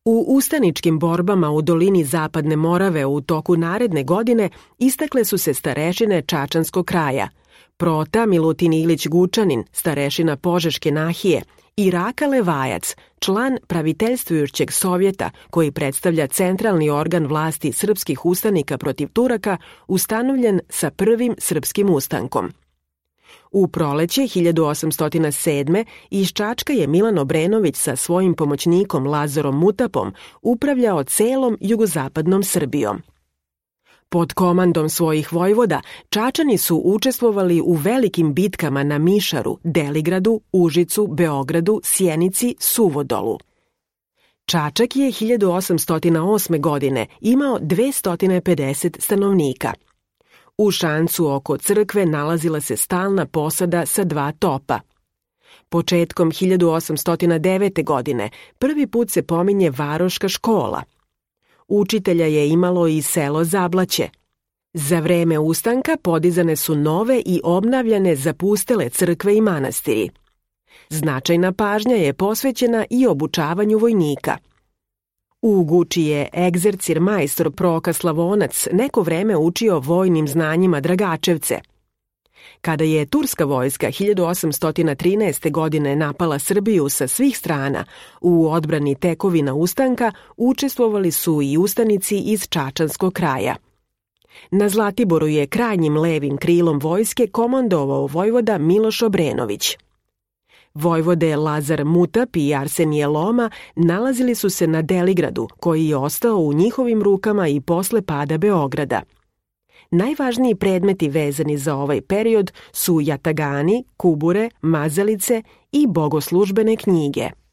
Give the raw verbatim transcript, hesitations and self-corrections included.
U ustaničkim borbama u dolini Zapadne Morave u toku naredne godine istakle su se starešine Čačanskog kraja, Prota Milutin Ilić Gučanin, starešina Požeške nahije, i Raka Levajac, član praviteljstvujućeg sovjeta koji predstavlja centralni organ vlasti srpskih ustanika protiv Turaka, ustanovljen sa prvim srpskim ustankom. U proleće hiljadu osamsto sedme. iz Čačka je Milan Obrenović sa svojim pomoćnikom Lazarom Mutapom upravljao celom jugozapadnom Srbijom. Pod komandom svojih vojvoda, Čačani su učestvovali u velikim bitkama na Mišaru, Deligradu, Užicu, Beogradu, Sjenici, Suvodolu. Čačak je hiljadu osamsto osme. godine imao dvesta pedeset stanovnika. U šancu oko crkve nalazila se stalna posada sa dva topa. Početkom hiljadu osamsto devete. godine prvi put se pominje varoška škola. Učitelja je imalo i selo Zablaće. Za vreme ustanka podizane su nove i obnavljane zapustele crkve i manastiri. Značajna pažnja je posvećena i obučavanju vojnika. U Guči je egzercir majstor Proka Slavonac neko vreme učio vojnim znanjima Dragačevce. Kada je turska vojska hiljadu osamsto trinaeste. godine napala Srbiju sa svih strana, u odbrani tekovina ustanka učestvovali su i ustanici iz Čačanskog kraja. Na Zlatiboru je krajnjim levim krilom vojske komandovao vojvoda Miloš Obrenović. Vojvode Lazar Mutap i Arsenije Loma nalazili su se na Deligradu, koji je ostao u njihovim rukama i posle pada Beograda. Najvažniji predmeti vezani za ovaj period su jatagani, kubure, mazalice i bogoslužbene knjige.